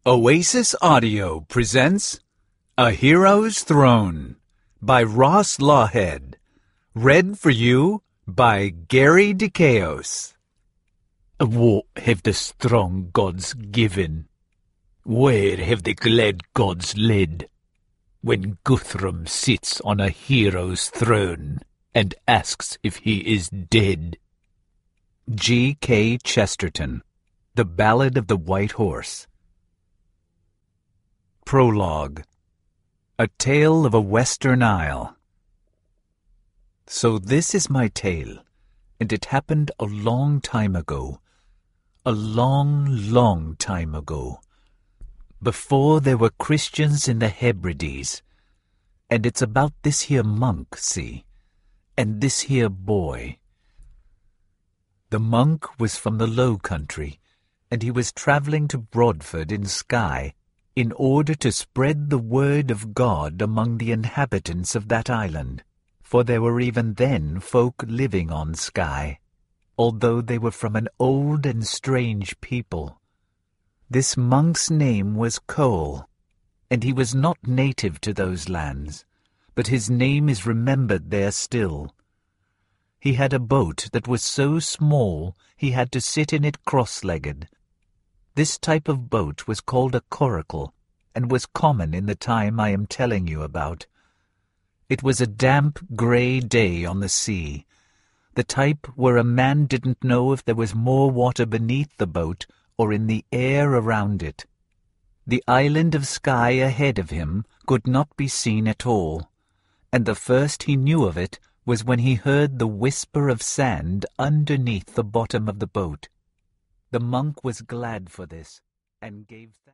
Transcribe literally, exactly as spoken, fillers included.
Oasis Audio presents A Hero's Throne by Ross Lawhead. Read for you by Gary DeChaos. What have the strong gods given? Where have the glad gods led? When Guthrum sits on a hero's throne and asks if he is dead. G K Chesterton, The Ballad of the White Horse. Prologue. A Tale of a Western Isle. So this is my tale, and it happened a long time ago. A long, long time ago. Before there were Christians in the Hebrides. And it's about this here monk, see, and this here boy. The monk was from the Low Country, and he was travelling to Broadford in Skye, in order to spread the word of God among the inhabitants of that island, for there were even then folk living on Skye, although they were from an old and strange people. This monk's name was Cole, and he was not native to those lands, but his name is remembered there still. He had a boat that was so small he had to sit in it cross-legged. This type of boat was called a coracle, and was common in the time I am telling you about. It was a damp, grey day on the sea, the type where a man didn't know if there was more water beneath the boat or in the air around it. The island of Skye ahead of him could not be seen at all, and the first he knew of it was when he heard the whisper of sand underneath the bottom of the boat. The monk was glad for this, and gave thanks.